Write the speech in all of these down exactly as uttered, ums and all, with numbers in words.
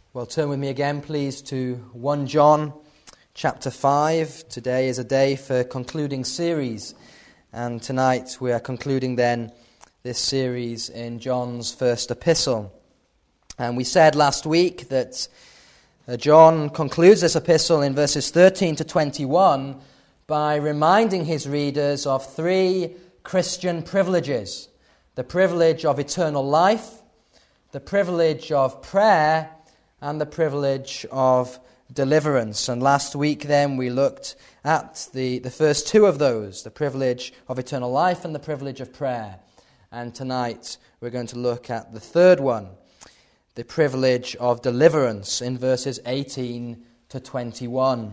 Well, turn with me again, please, to First John chapter five. Today is a day for concluding series, and tonight we are concluding then this series in John's first epistle. And we said last week that uh, John concludes this epistle in verses thirteen to twenty-one by reminding his readers of three Christian privileges: the privilege of eternal life, the privilege of prayer, and the privilege of deliverance. And last week then we looked at the, the first two of those, the privilege of eternal life and the privilege of prayer. And tonight we're going to look at the third one, the privilege of deliverance, in verses eighteen to twenty-one.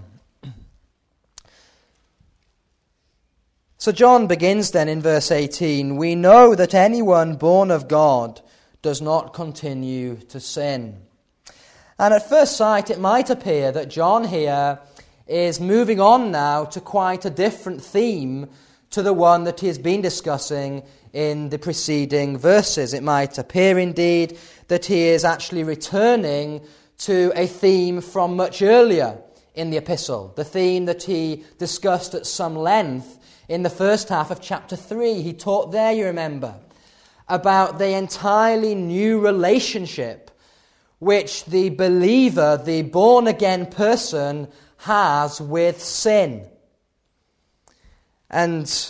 So John begins then in verse eighteen, "We know that anyone born of God does not continue to sin." And at first sight, it might appear that John here is moving on now to quite a different theme to the one that he has been discussing in the preceding verses. It might appear indeed that he is actually returning to a theme from much earlier in the epistle, the theme that he discussed at some length in the first half of chapter three. He taught there, you remember, about the entirely new relationship which the believer, the born-again person, has with sin. And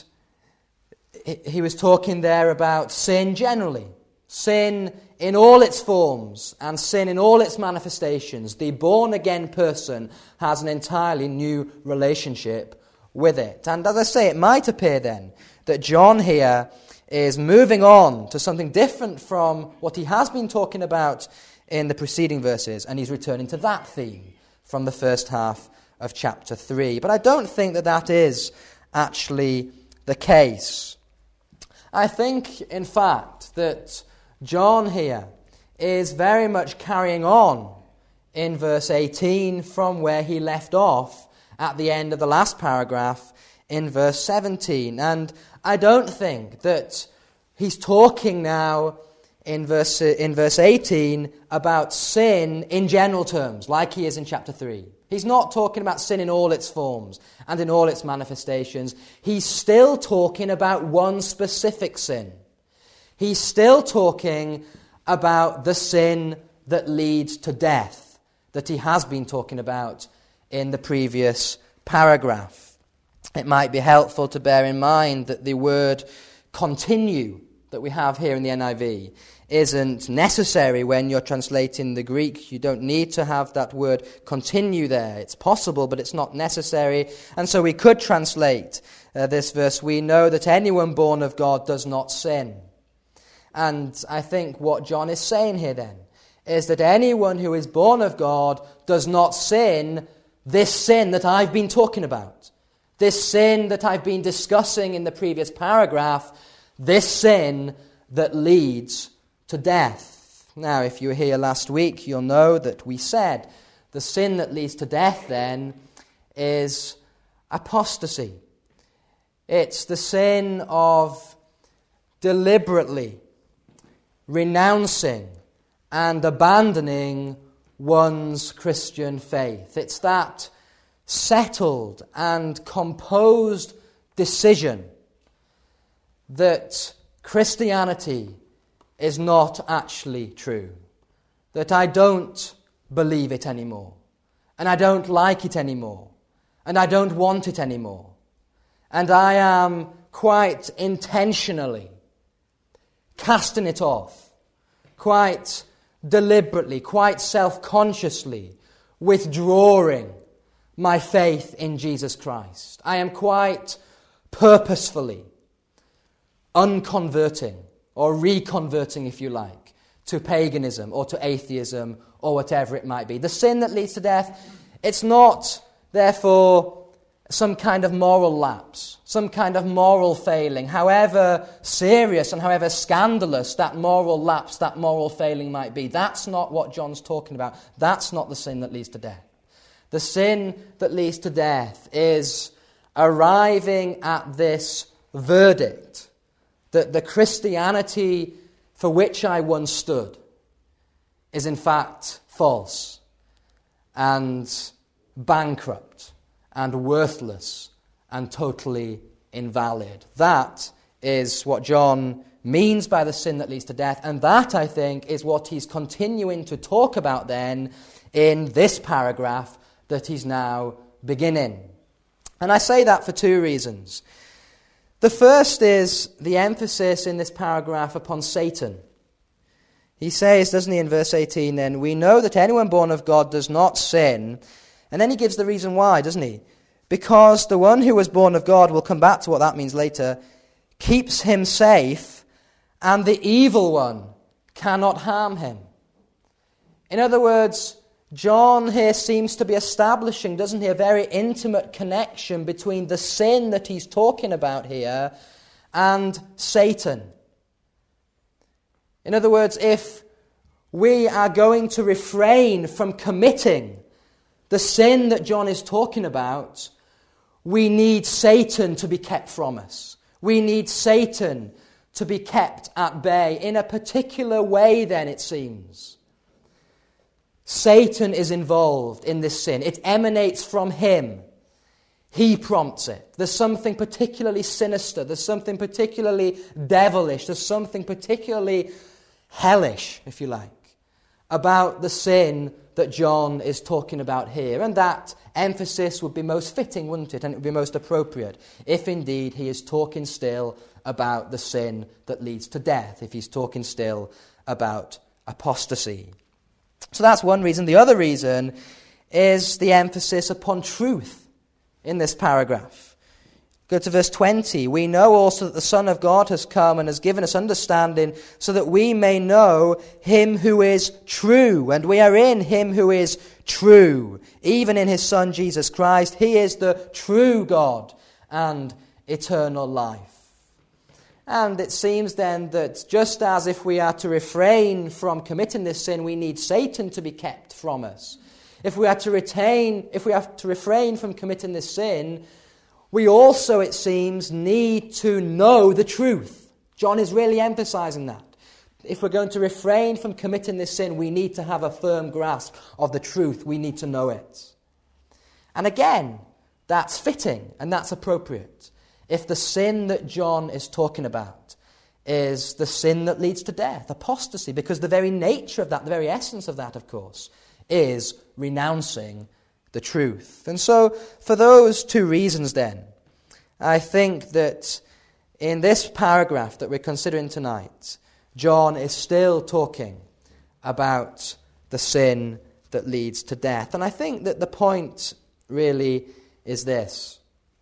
he was talking there about sin generally, sin in all its forms and sin in all its manifestations. The born-again person has an entirely new relationship with it. And as I say, it might appear then that John here is moving on to something different from what he has been talking about in the preceding verses, and he's returning to that theme from the first half of chapter three. But I don't think that that is actually the case. I think, in fact, that John here is very much carrying on in verse eighteen from where he left off at the end of the last paragraph in verse seventeen. And I don't think that he's talking now in verse in verse eighteen about sin in general terms, like he is in chapter three. He's not talking about sin in all its forms and in all its manifestations. He's still talking about one specific sin. He's still talking about the sin that leads to death, that he has been talking about in the previous paragraph. It might be helpful to bear in mind that the word continue that we have here in the N I V isn't necessary when you're translating the Greek. You don't need to have that word continue there. It's possible, but it's not necessary. And so we could translate uh, this verse, "We know that anyone born of God does not sin." And I think what John is saying here then is that anyone who is born of God does not sin this sin that I've been talking about, this sin that I've been discussing in the previous paragraph, this sin that leads to death. Now, if you were here last week, you'll know that we said the sin that leads to death then is apostasy. It's the sin of deliberately renouncing and abandoning one's Christian faith. It's that settled and composed decision that Christianity is not actually true, that I don't believe it anymore, and I don't like it anymore, and I don't want it anymore, and I am quite intentionally casting it off, quite deliberately, quite self-consciously withdrawing my faith in Jesus Christ. I am quite purposefully unconverting, or reconverting, if you like, to paganism or to atheism or whatever it might be. The sin that leads to death, it's not, therefore, some kind of moral lapse, some kind of moral failing, however serious and however scandalous that moral lapse, that moral failing might be. That's not what John's talking about. That's not the sin that leads to death. The sin that leads to death is arriving at this verdict that the Christianity for which I once stood is in fact false and bankrupt and worthless and totally invalid. That is what John means by the sin that leads to death, and that, I think, is what he's continuing to talk about then in this paragraph that he's now beginning. And I say that for two reasons. The first is the emphasis in this paragraph upon Satan. He says, doesn't he, in verse eighteen, then, we know that anyone born of God does not sin. And then he gives the reason why, doesn't he? Because the one who was born of God, we'll come back to what that means later, keeps him safe, and the evil one cannot harm him. In other words, John here seems to be establishing, doesn't he, a very intimate connection between the sin that he's talking about here and Satan. In other words, if we are going to refrain from committing the sin that John is talking about, we need Satan to be kept from us. We need Satan to be kept at bay in a particular way, then, it seems. Satan is involved in this sin. It emanates from him. He prompts it. There's something particularly sinister. There's something particularly devilish. There's something particularly hellish, if you like, about the sin that John is talking about here. And that emphasis would be most fitting, wouldn't it? And it would be most appropriate if indeed he is talking still about the sin that leads to death, if he's talking still about apostasy. So that's one reason. The other reason is the emphasis upon truth in this paragraph. Go to verse twenty. We know also that the Son of God has come and has given us understanding so that we may know him who is true. And we are in him who is true, even in his Son Jesus Christ. He is the true God and eternal life. And it seems then that just as if we are to refrain from committing this sin, we need Satan to be kept from us. If we are to retain, if we have to refrain from committing this sin, we also, it seems, need to know the truth. John is really emphasizing that. If we're going to refrain from committing this sin, we need to have a firm grasp of the truth. We need to know it. And again, that's fitting and that's appropriate. If the sin that John is talking about is the sin that leads to death, apostasy, because the very nature of that, the very essence of that, of course, is renouncing the truth. And so, for those two reasons then, I think that in this paragraph that we're considering tonight, John is still talking about the sin that leads to death. And I think that the point really is this.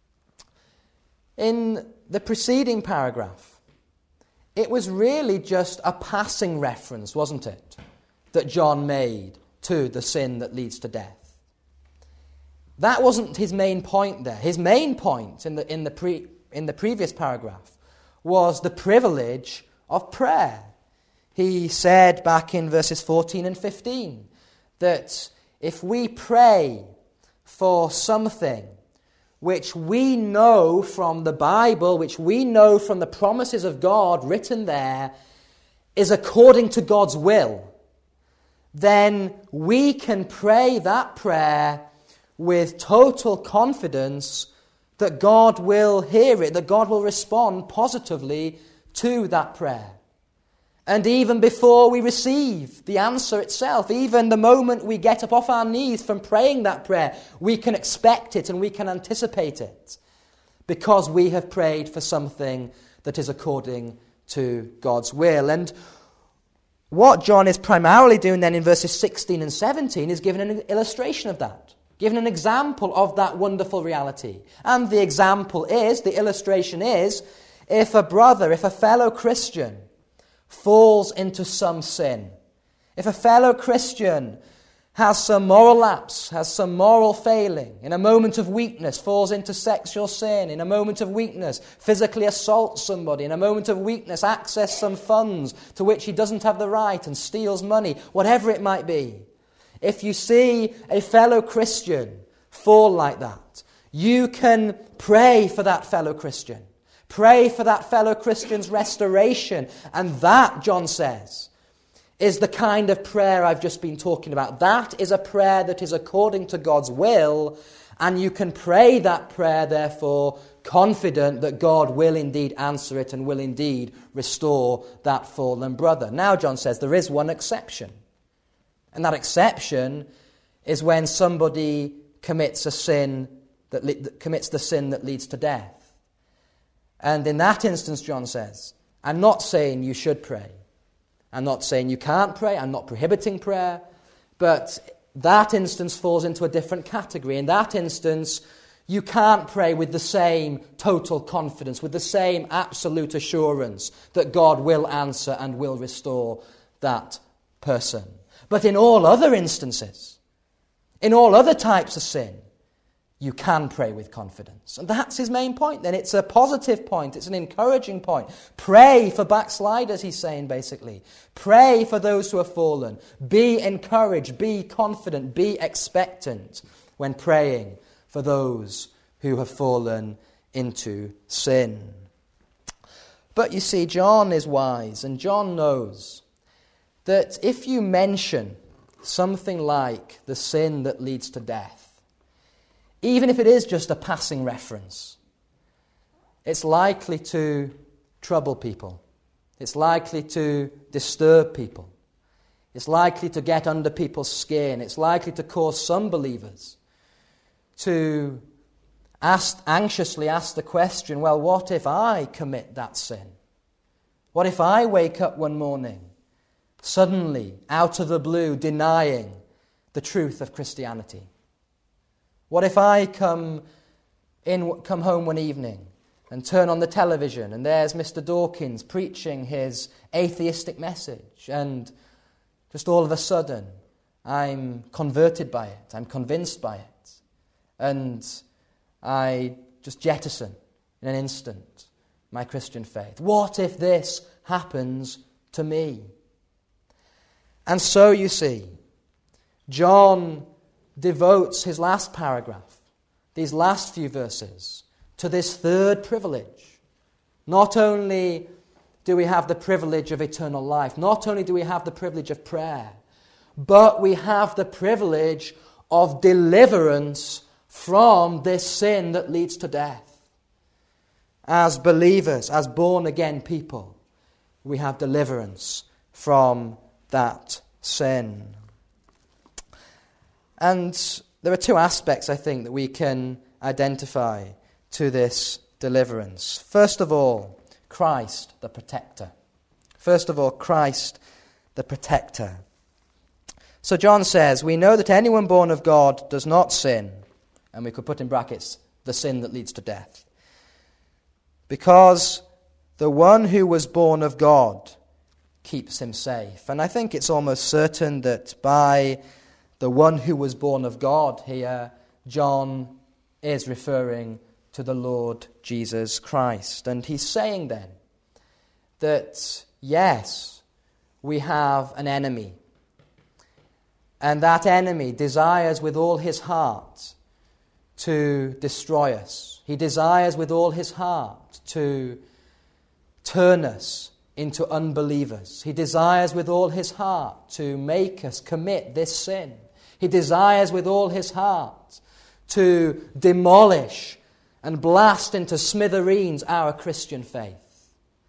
In the preceding paragraph, it was really just a passing reference, wasn't it, that John made to the sin that leads to death. That wasn't his main point there. His main point in the, in the, pre, in the previous paragraph was the privilege of prayer. He said back in verses fourteen and fifteen that if we pray for something which we know from the Bible, which we know from the promises of God written there, is according to God's will, then we can pray that prayer with total confidence that God will hear it, that God will respond positively to that prayer. And even before we receive the answer itself, even the moment we get up off our knees from praying that prayer, we can expect it and we can anticipate it because we have prayed for something that is according to God's will. And what John is primarily doing then in verses sixteen and seventeen is giving an illustration of that, giving an example of that wonderful reality. And the example is, the illustration is, if a brother, if a fellow Christian falls into some sin, if a fellow Christian has some moral lapse, has some moral failing, in a moment of weakness falls into sexual sin, in a moment of weakness physically assaults somebody, in a moment of weakness access some funds to which he doesn't have the right and steals money, whatever it might be. If you see a fellow Christian fall like that, you can pray for that fellow Christian. Pray for that fellow Christian's restoration. And that, John says, is the kind of prayer I've just been talking about. That is a prayer that is according to God's will, and you can pray that prayer, therefore, confident that God will indeed answer it and will indeed restore that fallen brother. Now, John says there is one exception, and that exception is when somebody commits a sin that, le- that commits the sin that leads to death. And in that instance, John says, I'm not saying you should pray. I'm not saying you can't pray. I'm not prohibiting prayer. But that instance falls into a different category. In that instance, you can't pray with the same total confidence, with the same absolute assurance that God will answer and will restore that person. But in all other instances, in all other types of sin, you can pray with confidence. And that's his main point then. It's a positive point. It's an encouraging point. Pray for backsliders, he's saying basically. Pray for those who have fallen. Be encouraged, be confident, be expectant when praying for those who have fallen into sin. But you see, John is wise, and John knows that if you mention something like the sin that leads to death, even if it is just a passing reference, it's likely to trouble people. It's likely to disturb people. It's likely to get under people's skin. It's likely to cause some believers to ask, anxiously ask the question, well, what if I commit that sin? What if I wake up one morning, suddenly, out of the blue, denying the truth of Christianity? What if I come in, come home one evening and turn on the television and there's Mister Dawkins preaching his atheistic message, and just all of a sudden I'm converted by it, I'm convinced by it, and I just jettison in an instant my Christian faith? What if this happens to me? And so you see, John devotes his last paragraph, these last few verses, to this third privilege. Not only do we have the privilege of eternal life, not only do we have the privilege of prayer, but we have the privilege of deliverance from this sin that leads to death. As believers, as born-again people, we have deliverance from that sin. And there are two aspects, I think, that we can identify to this deliverance. First of all, Christ the protector. First of all, Christ the protector. So John says, we know that anyone born of God does not sin, and we could put in brackets, the sin that leads to death, because the one who was born of God keeps him safe. And I think it's almost certain that by the one who was born of God here, John is referring to the Lord Jesus Christ. And he's saying then that, yes, we have an enemy. And that enemy desires with all his heart to destroy us. He desires with all his heart to turn us into unbelievers. He desires with all his heart to make us commit this sin. He desires with all his heart to demolish and blast into smithereens our Christian faith.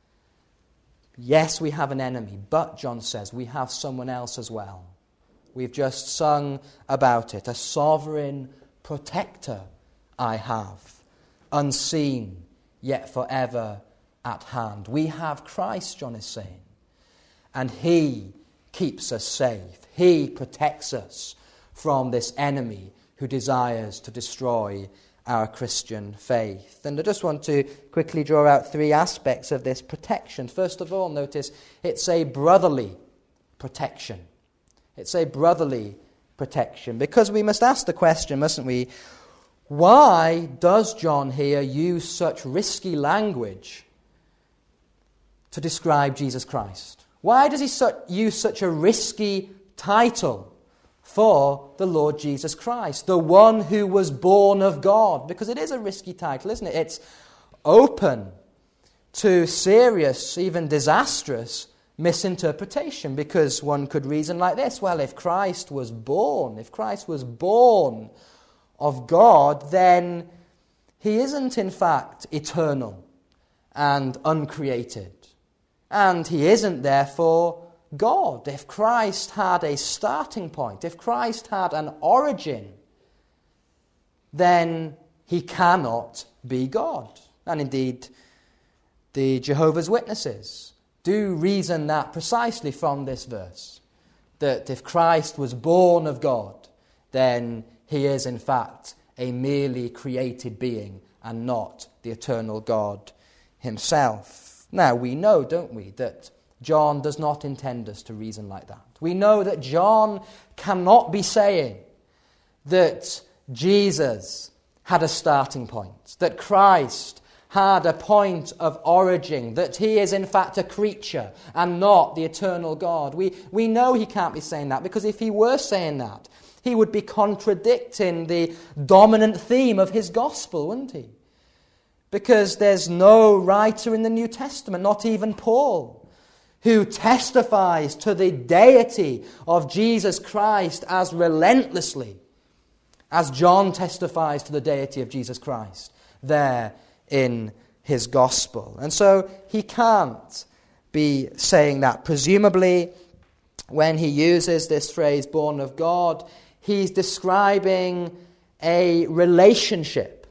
Yes, we have an enemy, but, John says, we have someone else as well. We've just sung about it. A sovereign protector I have, unseen, yet forever at hand. We have Christ, John is saying, and he keeps us safe. He protects us from this enemy who desires to destroy our Christian faith. And I just want to quickly draw out three aspects of this protection. First of all, notice it's a brotherly protection. It's a brotherly protection, because we must ask the question, mustn't we, why does John here use such risky language to describe Jesus Christ? Why does he su- use such a risky title for the Lord Jesus Christ, the one who was born of God? Because it is a risky title, isn't it? It's open to serious, even disastrous misinterpretation, because one could reason like this: well, if Christ was born, if Christ was born of God, then he isn't in fact eternal and uncreated, and he isn't therefore God. If Christ had a starting point, if Christ had an origin, then he cannot be God. And indeed, the Jehovah's Witnesses do reason that precisely from this verse, that if Christ was born of God, then he is in fact a merely created being and not the eternal God himself. Now, we know, don't we, that John does not intend us to reason like that. We know that John cannot be saying that Jesus had a starting point, that Christ had a point of origin, that he is in fact a creature and not the eternal God. We, we know he can't be saying that, because if he were saying that, he would be contradicting the dominant theme of his gospel, wouldn't he? Because there's no writer in the New Testament, not even Paul, who testifies to the deity of Jesus Christ as relentlessly as John testifies to the deity of Jesus Christ there in his gospel. And so he can't be saying that. Presumably, when he uses this phrase, born of God, he's describing a relationship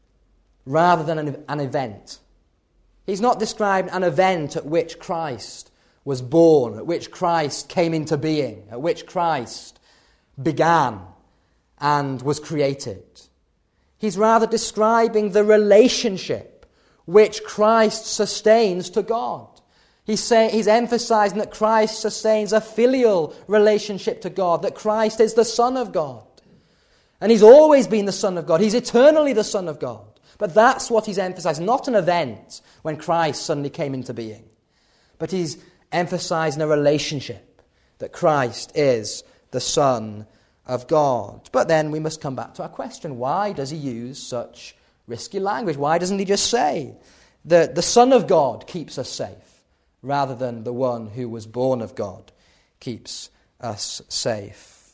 rather than an, an event. He's not describing an event at which Christ was born, at which Christ came into being, at which Christ began and was created. He's rather describing the relationship which Christ sustains to God. He's, saying, he's emphasizing that Christ sustains a filial relationship to God, that Christ is the Son of God. And he's always been the Son of God. He's eternally the Son of God. But that's what he's emphasizing, not an event when Christ suddenly came into being. But he's emphasizing a relationship, that Christ is the Son of God. But then we must come back to our question. Why does he use such risky language? Why doesn't he just say that the Son of God keeps us safe, rather than the one who was born of God keeps us safe?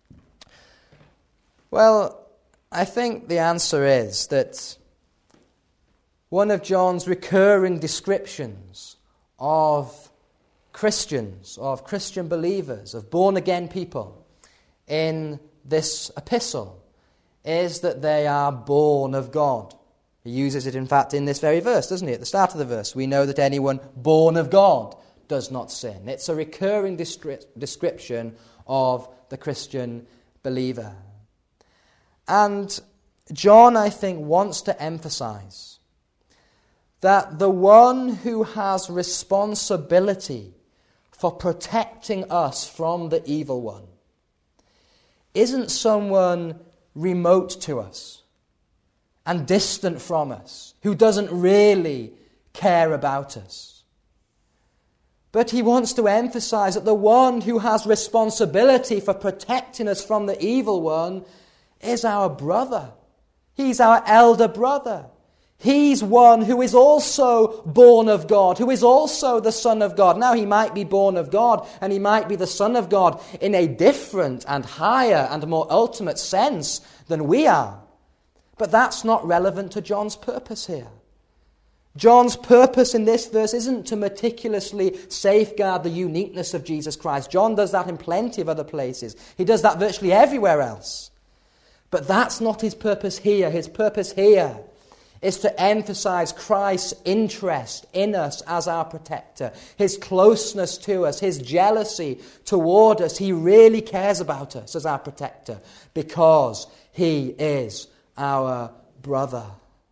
Well, I think the answer is that one of John's recurring descriptions of Christians, of Christian believers, of born-again people in this epistle is that they are born of God. He uses it, in fact, in this very verse, doesn't he? At the start of the verse, we know that anyone born of God does not sin. It's a recurring descri- description of the Christian believer. And John, I think, wants to emphasize that the one who has responsibility for protecting us from the evil one isn't someone remote to us and distant from us, who doesn't really care about us. But he wants to emphasize that the one who has responsibility for protecting us from the evil one is our brother. He's our elder brother. He's one who is also born of God, who is also the Son of God. Now, he might be born of God, and he might be the Son of God in a different and higher and more ultimate sense than we are. But that's not relevant to John's purpose here. John's purpose in this verse isn't to meticulously safeguard the uniqueness of Jesus Christ. John does that in plenty of other places. He does that virtually everywhere else. But that's not his purpose here. His purpose here is to emphasize Christ's interest in us as our protector, his closeness to us, his jealousy toward us. He really cares about us as our protector because he is our brother.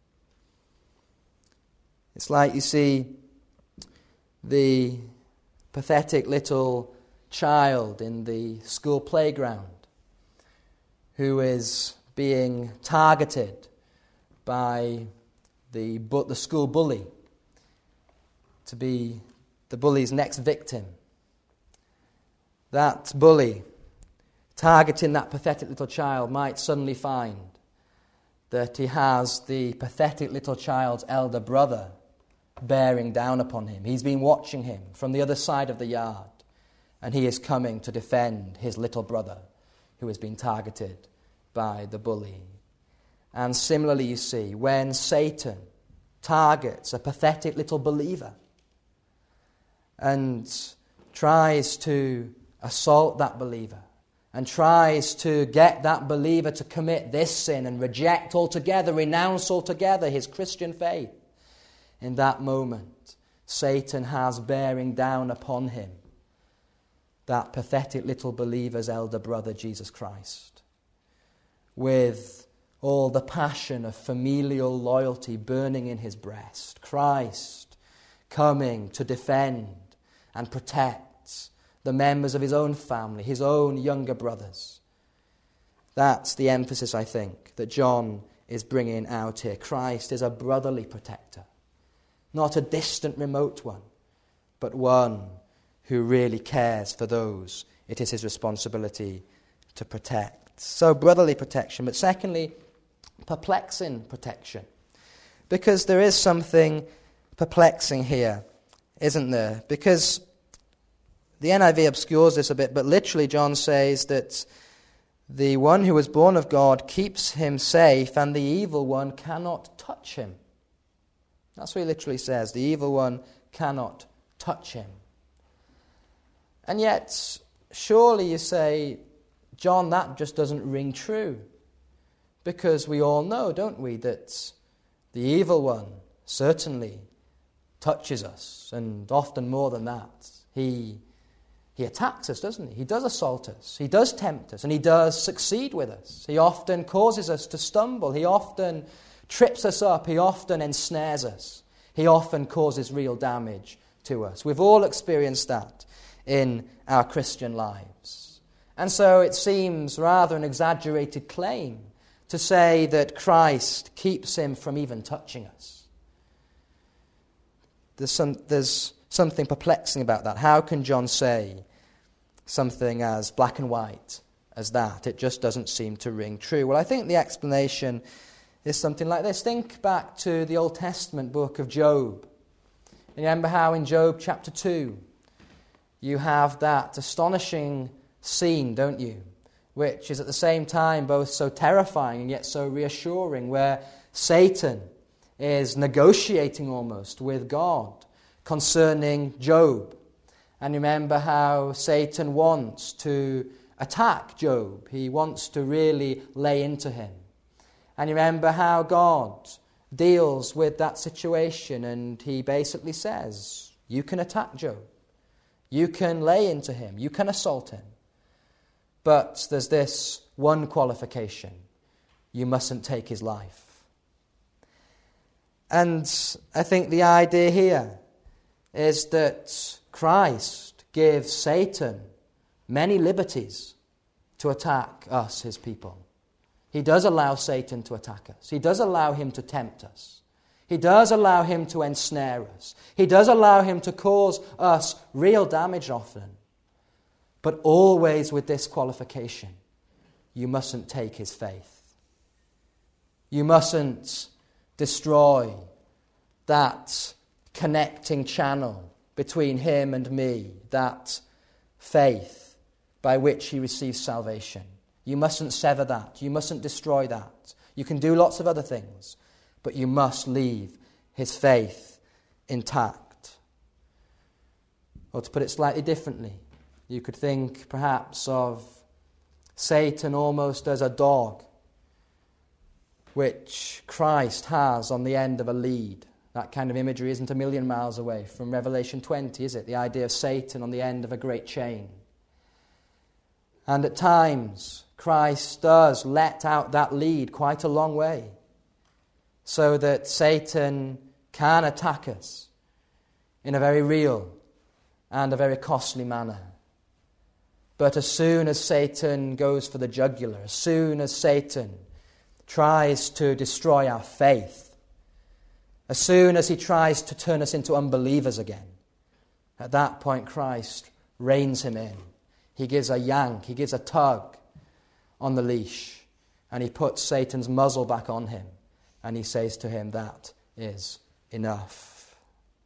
It's like, you see, the pathetic little child in the school playground who is being targeted by the, bu- the school bully to be the bully's next victim. That bully, targeting that pathetic little child, might suddenly find that he has the pathetic little child's elder brother bearing down upon him. He's been watching him from the other side of the yard, and he is coming to defend his little brother who has been targeted by the bully. And similarly, you see, when Satan targets a pathetic little believer and tries to assault that believer and tries to get that believer to commit this sin and reject altogether, renounce altogether his Christian faith, in that moment, Satan has bearing down upon him that pathetic little believer's elder brother, Jesus Christ, with all the passion of familial loyalty burning in his breast. Christ coming to defend and protect the members of his own family, his own younger brothers. That's the emphasis, I think, that John is bringing out here. Christ is a brotherly protector, not a distant, remote one, but one who really cares for those it is his responsibility to protect. So brotherly protection, but secondly, perplexing protection. Because there is something perplexing here, isn't there? Because the N I V obscures this a bit, but literally John says that the one who was born of God keeps him safe, and the evil one cannot touch him. That's what he literally says. The evil one cannot touch him. And yet, surely you say, John, that just doesn't ring true. Because we all know, don't we, that the evil one certainly touches us, and often more than that. He, he attacks us, doesn't he? He does assault us. He does tempt us, and he does succeed with us. He often causes us to stumble. He often trips us up. He often ensnares us. He often causes real damage to us. We've all experienced that in our Christian lives. And so it seems rather an exaggerated claim to say that Christ keeps him from even touching us. There's, some, there's something perplexing about that. How can John say something as black and white as that? It just doesn't seem to ring true. Well, I think the explanation is something like this. Think back to the Old Testament book of Job. And remember how in Job chapter two, you have that astonishing scene, don't you? Which is at the same time both so terrifying and yet so reassuring, where Satan is negotiating almost with God concerning Job. And remember how Satan wants to attack Job. He wants to really lay into him. And remember how God deals with that situation, and he basically says, you can attack Job. You can lay into him. You can assault him. But there's this one qualification. You mustn't take his life. And I think the idea here is that Christ gives Satan many liberties to attack us, his people. He does allow Satan to attack us. He does allow him to tempt us. He does allow him to ensnare us. He does allow him to cause us real damage often. But always with this qualification: you mustn't take his faith. You mustn't destroy that connecting channel between him and me, that faith by which he receives salvation. You mustn't sever that. You mustn't destroy that. You can do lots of other things, but you must leave his faith intact. Or to put it slightly differently, you could think perhaps of Satan almost as a dog which Christ has on the end of a lead. That kind of imagery isn't a million miles away from Revelation twenty, is it? The idea of Satan on the end of a great chain. And at times, Christ does let out that lead quite a long way, so that Satan can attack us in a very real and a very costly manner. But as soon as Satan goes for the jugular, as soon as Satan tries to destroy our faith, as soon as he tries to turn us into unbelievers again, at that point Christ reins him in. He gives a yank, he gives a tug on the leash, and he puts Satan's muzzle back on him, and he says to him, that is enough.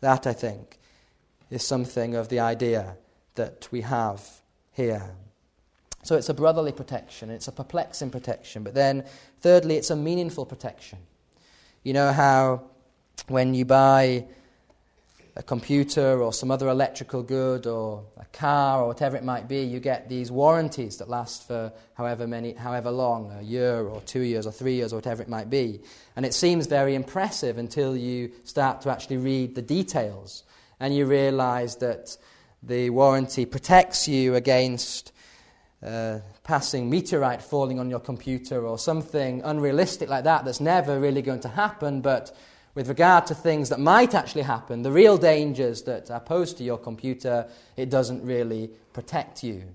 That, I think, is something of the idea that we have here. So it's a brotherly protection, it's a perplexing protection, but then thirdly, it's a meaningful protection. You know how when you buy a computer or some other electrical good or a car or whatever it might be, you get these warranties that last for however many, however long, a year or two years or three years or whatever it might be. And it seems very impressive until you start to actually read the details and you realize that the warranty protects you against uh, passing meteorite falling on your computer or something unrealistic like that that's never really going to happen, but with regard to things that might actually happen, the real dangers that are posed to your computer, it doesn't really protect you.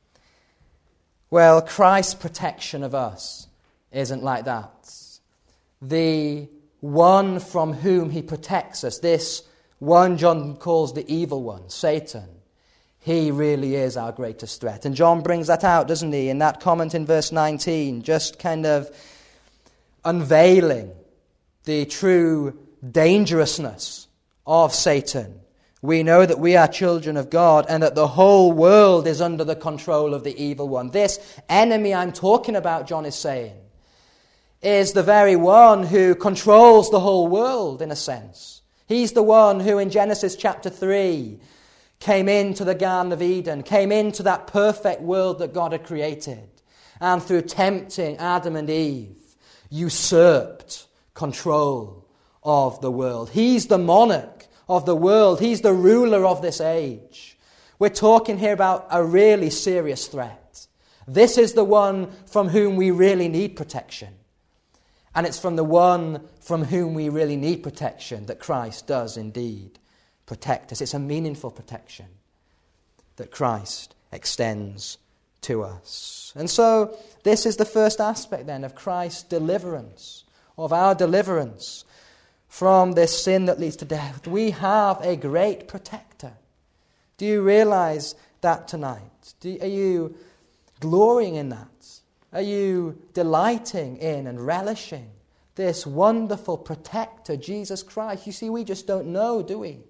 Well, Christ's protection of us isn't like that. The one from whom he protects us, this one John calls the evil one, Satan, he really is our greatest threat. And John brings that out, doesn't he, in that comment in verse nineteen, just kind of unveiling the true dangerousness of Satan. We know that we are children of God and that the whole world is under the control of the evil one. This enemy I'm talking about, John is saying, is the very one who controls the whole world in a sense. He's the one who in Genesis chapter three came into the Garden of Eden, came into that perfect world that God had created, and through tempting Adam and Eve, usurped control of the world. He's the monarch of the world. He's the ruler of this age. We're talking here about a really serious threat. This is the one from whom we really need protection. And it's from the one from whom we really need protection that Christ does indeed protect us. It's a meaningful protection that Christ extends to us. And so this is the first aspect then of Christ's deliverance, of our deliverance from this sin that leads to death. We have a great protector. Do you realize that tonight? Do, are you glorying in that? Are you delighting in and relishing this wonderful protector, Jesus Christ? You see, we just don't know, do we?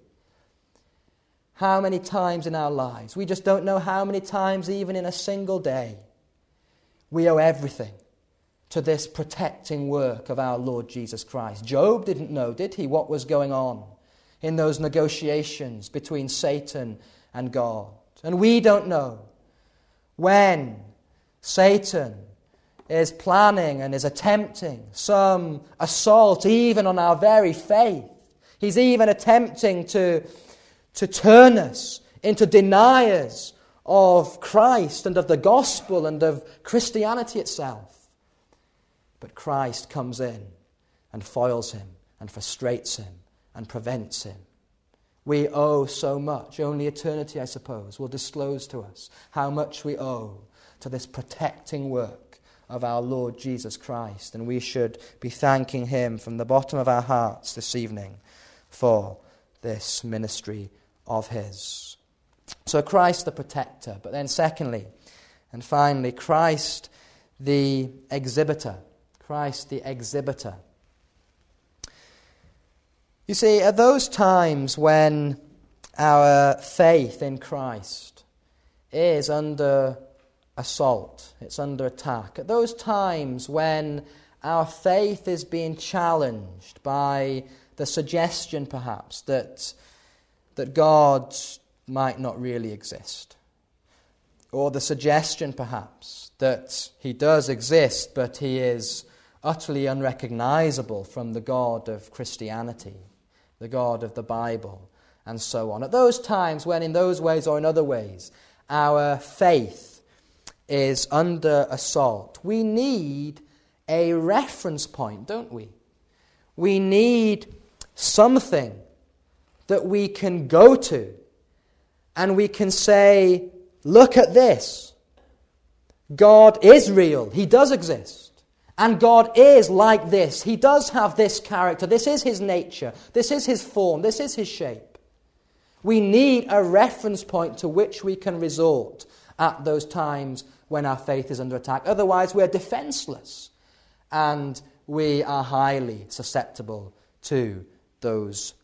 How many times in our lives, we just don't know how many times even in a single day, we owe everything to this protecting work of our Lord Jesus Christ. Job didn't know, did he, what was going on in those negotiations between Satan and God. And we don't know when Satan is planning and is attempting some assault even on our very faith. He's even attempting to, to turn us into deniers of Christ and of the gospel and of Christianity itself. But Christ comes in and foils him and frustrates him and prevents him. We owe so much. Only eternity, I suppose, will disclose to us how much we owe to this protecting work of our Lord Jesus Christ. And we should be thanking him from the bottom of our hearts this evening for this ministry of his. So Christ the protector, but then secondly and finally, Christ the exhibitor. Christ the exhibitor. You see, at those times when our faith in Christ is under assault, it's under attack, at those times when our faith is being challenged by the suggestion perhaps that, that God might not really exist, or the suggestion perhaps that he does exist but he is utterly unrecognizable from the God of Christianity, the God of the Bible, and so on. At those times when in those ways or in other ways our faith is under assault, we need a reference point, don't we? We need something that we can go to and we can say, look at this. God is real. He does exist. And God is like this. He does have this character. This is his nature. This is his form. This is his shape. We need a reference point to which we can resort at those times when our faith is under attack. Otherwise, we're defenseless and we are highly susceptible to those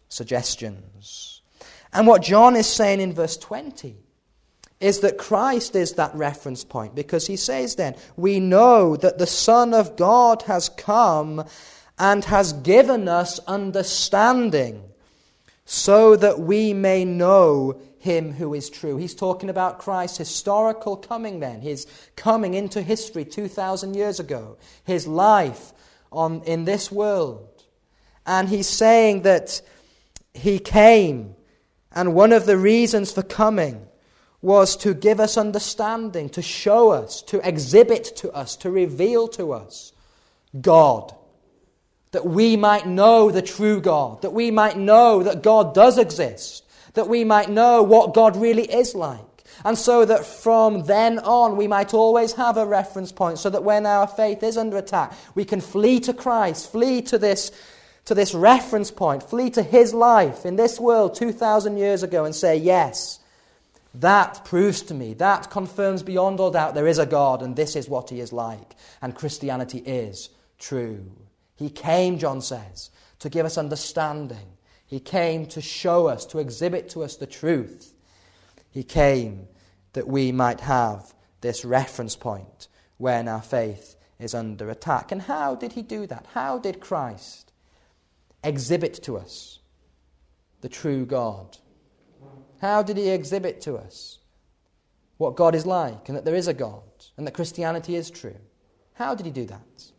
suggestions. And what John is saying in verse twenty is that Christ is that reference point, because he says then, we know that the Son of God has come and has given us understanding so that we may know him who is true. He's talking about Christ's historical coming then, his coming into history two thousand years ago, his life on in this world. And he's saying that he came, and one of the reasons for coming was to give us understanding, to show us, to exhibit to us, to reveal to us God. That we might know the true God, that we might know that God does exist, that we might know what God really is like. And so that from then on we might always have a reference point, so that when our faith is under attack, we can flee to Christ, flee to this, to this reference point, flee to his life in this world two thousand years ago and say, yes, that proves to me, that confirms beyond all doubt there is a God and this is what he is like. And Christianity is true. He came, John says, to give us understanding. He came to show us, to exhibit to us the truth. He came that we might have this reference point when our faith is under attack. And how did he do that? How did Christ exhibit to us the true God? How did he exhibit to us what God is like, and that there is a God, and that Christianity is true? How did he do that?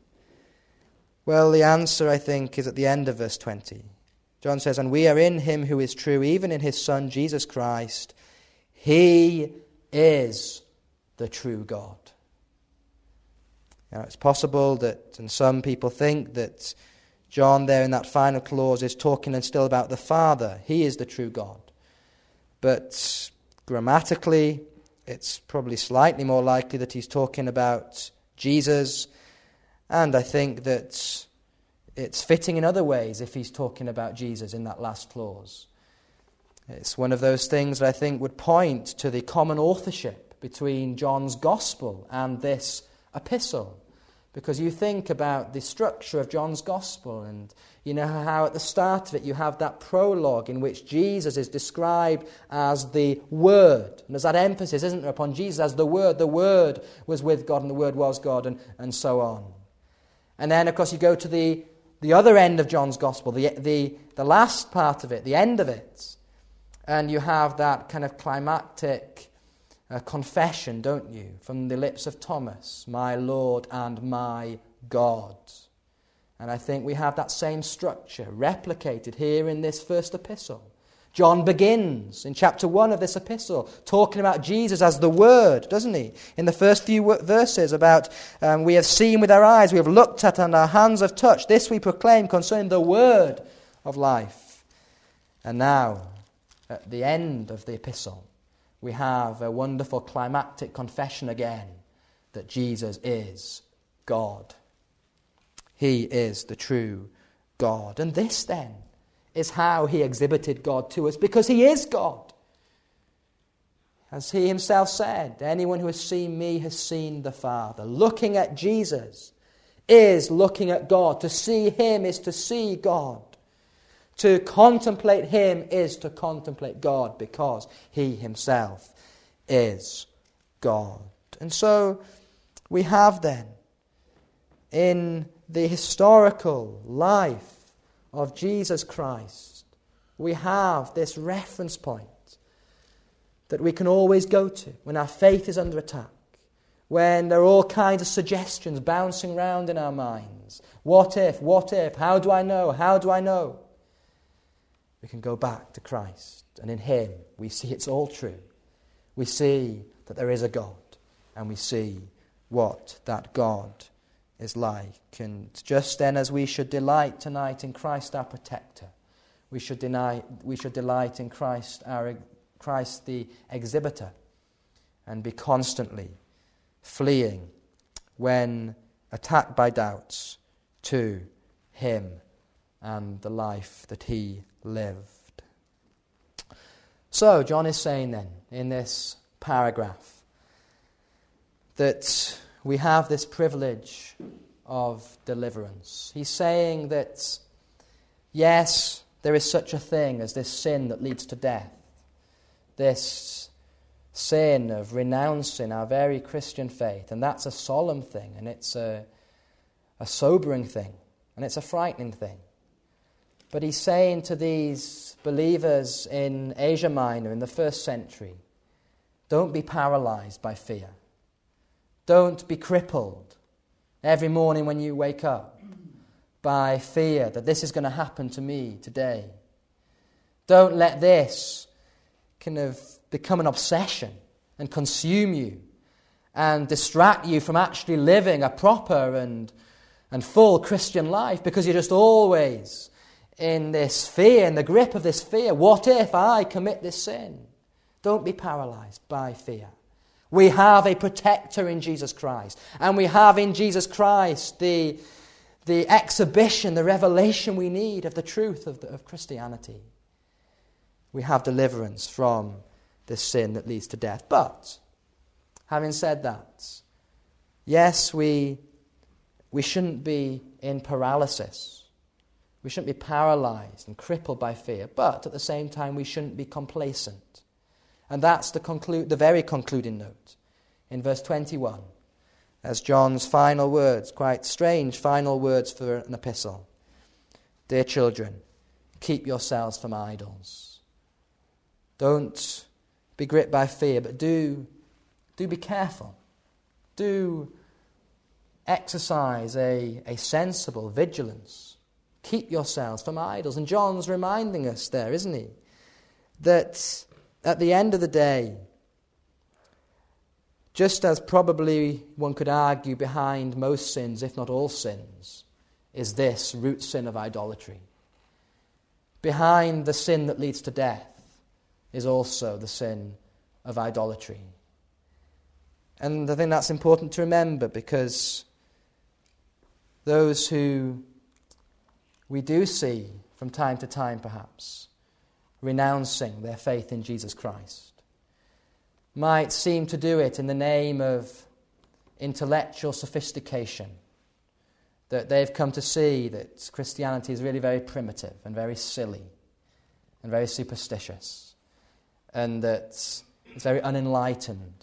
Well, the answer, I think, is at the end of verse twenty. John says, and we are in him who is true, even in his Son, Jesus Christ. He is the true God. Now, it's possible that, and some people think that John there in that final clause is talking and still about the Father. He is the true God. But grammatically, it's probably slightly more likely that he's talking about Jesus. And I think that it's fitting in other ways if he's talking about Jesus in that last clause. It's one of those things that I think would point to the common authorship between John's Gospel and this epistle. Because you think about the structure of John's Gospel, and you know how at the start of it you have that prologue in which Jesus is described as the Word. And there's that emphasis, isn't there, upon Jesus as the Word. The Word was with God and the Word was God, and, and so on. And then, of course, you go to the, the other end of John's Gospel, the, the, the last part of it, the end of it. And you have that kind of climactic uh, confession, don't you, from the lips of Thomas, my Lord and my God. And I think we have that same structure replicated here in this first epistle. John begins in chapter one of this epistle talking about Jesus as the Word, doesn't he? In the first few verses about um, we have seen with our eyes, we have looked at, and our hands have touched. This we proclaim concerning the Word of life. And now, at the end of the epistle, we have a wonderful climactic confession again that Jesus is God. He is the true God. And this then is how he exhibited God to us, because he is God. As he himself said, anyone who has seen me has seen the Father. Looking at Jesus is looking at God. To see him is to see God. To contemplate him is to contemplate God, because he himself is God. And so we have then, in the historical life of Jesus Christ, we have this reference point that we can always go to when our faith is under attack, when there are all kinds of suggestions bouncing around in our minds. What if, what if, how do I know, how do I know? We can go back to Christ, and in him we see it's all true. We see that there is a God, and we see what that God is like. And just then, as we should delight tonight in Christ our protector, we should deny, we should delight in Christ our Christ the exhibitor, and be constantly fleeing when attacked by doubts to him and the life that he lived. So John is saying then in this paragraph that we have this privilege of deliverance. He's saying that, yes, there is such a thing as this sin that leads to death. This sin of renouncing our very Christian faith. And that's a solemn thing, and it's a, a sobering thing, and it's a frightening thing. But he's saying to these believers in Asia Minor in the first century, don't be paralyzed by fear. Don't be crippled every morning when you wake up by fear that this is going to happen to me today. Don't let this kind of become an obsession and consume you and distract you from actually living a proper and, and full Christian life, because you're just always in this fear, in the grip of this fear. What if I commit this sin? Don't be paralyzed by fear. We have a protector in Jesus Christ, and we have in Jesus Christ the, the exhibition, the revelation we need of the truth of, the, of Christianity. We have deliverance from this sin that leads to death. But, having said that, yes, we, we shouldn't be in paralysis. We shouldn't be paralyzed and crippled by fear, but at the same time we shouldn't be complacent. And that's the, conclu- the very concluding note in verse twenty-one, as John's final words, quite strange final words for an epistle. Dear children, keep yourselves from idols. Don't be gripped by fear, but do, do be careful. Do exercise a, a sensible vigilance. Keep yourselves from idols. And John's reminding us there, isn't he? That at the end of the day, just as probably one could argue behind most sins, if not all sins, is this root sin of idolatry. Behind the sin that leads to death is also the sin of idolatry. And I think that's important to remember, because those who we do see from time to time perhaps renouncing their faith in Jesus Christ might seem to do it in the name of intellectual sophistication, that they've come to see that Christianity is really very primitive and very silly and very superstitious, and that it's very unenlightened,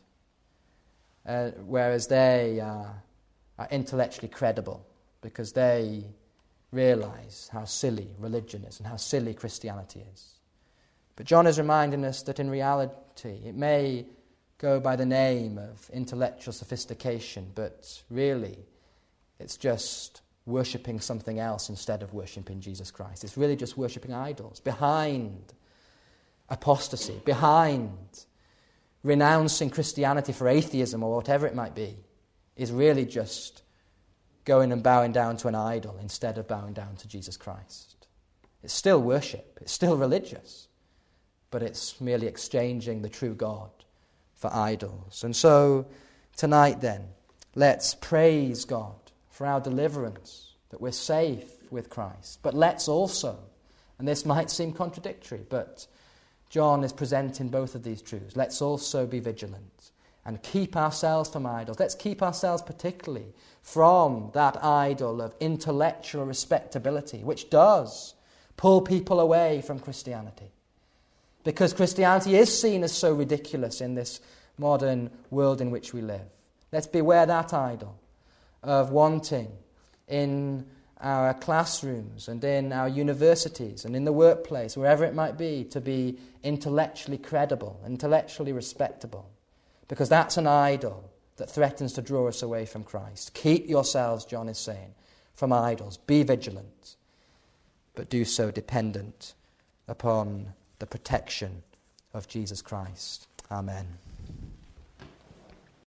uh, whereas they are, are intellectually credible because they realize how silly religion is and how silly Christianity is. But John is reminding us that in reality it may go by the name of intellectual sophistication, but really it's just worshipping something else instead of worshipping Jesus Christ. It's really just worshipping idols. Behind apostasy, behind renouncing Christianity for atheism or whatever it might be, is really just going and bowing down to an idol instead of bowing down to Jesus Christ. It's still worship, it's still religious, but it's merely exchanging the true God for idols. And so, tonight then, let's praise God for our deliverance, that we're safe with Christ. But let's also, and this might seem contradictory, but John is presenting both of these truths. Let's also be vigilant and keep ourselves from idols. Let's keep ourselves particularly from that idol of intellectual respectability, which does pull people away from Christianity. Because Christianity is seen as so ridiculous in this modern world in which we live. Let's beware that idol of wanting in our classrooms and in our universities and in the workplace, wherever it might be, to be intellectually credible, intellectually respectable. Because that's an idol that threatens to draw us away from Christ. Keep yourselves, John is saying, from idols. Be vigilant, but do so dependent upon the protection of Jesus Christ. Amen.